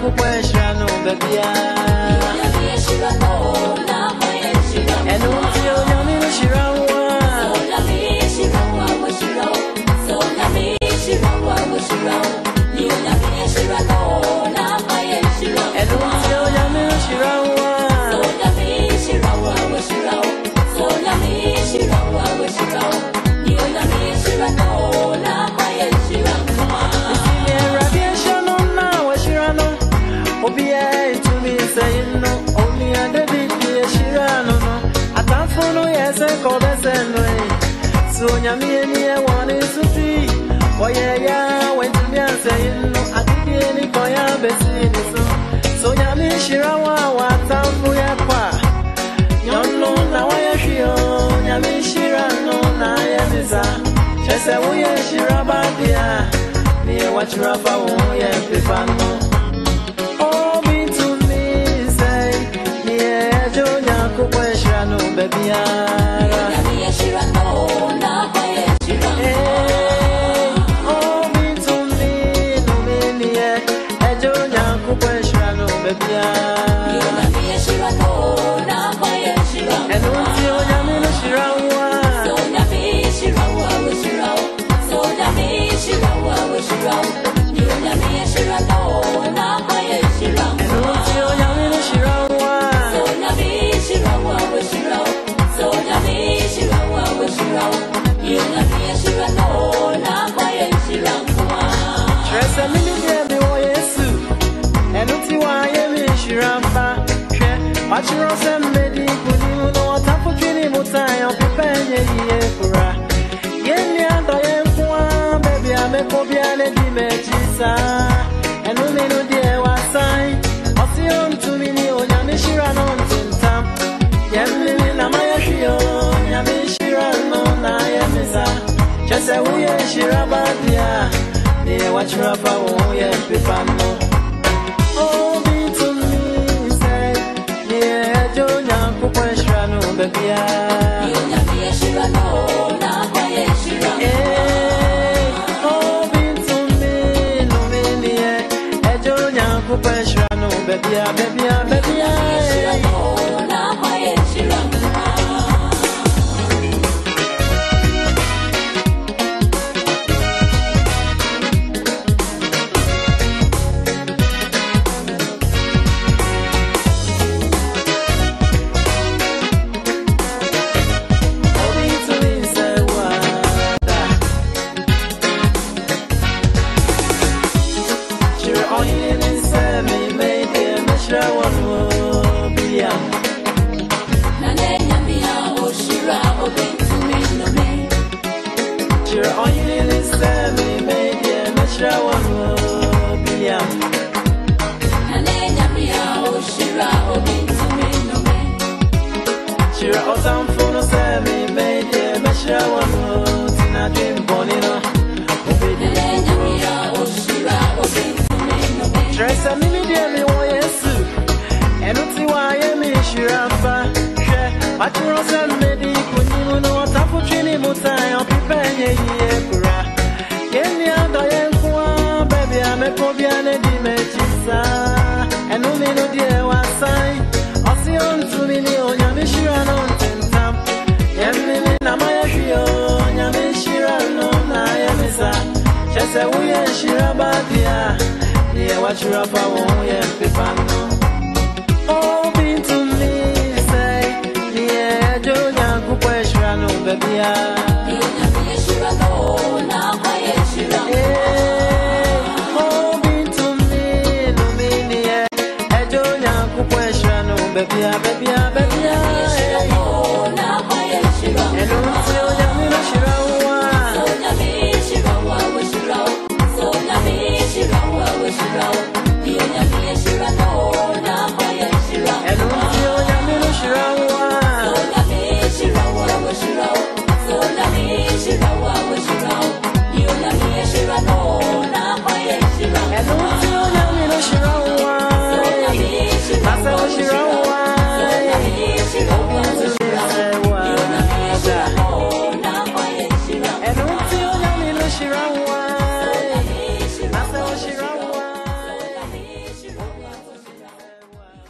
kukweshano bebia Enunzio nyamino shirawa Enunzio nyamino shirawa So nyamini e wani suti Oye ya wentu mianse inu Akiki ni koya besini so nyami shirawa watambu ya kwa Nyono na waya shio Nyami shirano na yemiza Chese uye shirabadia Niye wachirafa uye pipano Oh bintu mi say Niye ejo nyaku kwe shirano bebiara Achiro sembedi kuni no tafu chini mutai on pipenye yefura Yeni ando yefua baby amekobia ne dimechisa Enu minu die wasai Osio mtumini onyamishira no ntintam Yemini na mayashio Nyamishira no na yemisa Chese uye shira badia Niye wachira fa uye pipano Oh bintu Bebia Yunamie shirano na kwaye shirano Oh bintu mi numinie Ejo nyanku pe shirano Bebia shirano na kwaye shirano Chese uye shirabadia Niye wachirafa uye pipano Oh bintu mi say Niye ejo nyanku kwe shirano bebia Yunamie shirano na kwaye shirano Oh bintu mi numiniye Ejo nyanku kwe shirano bebia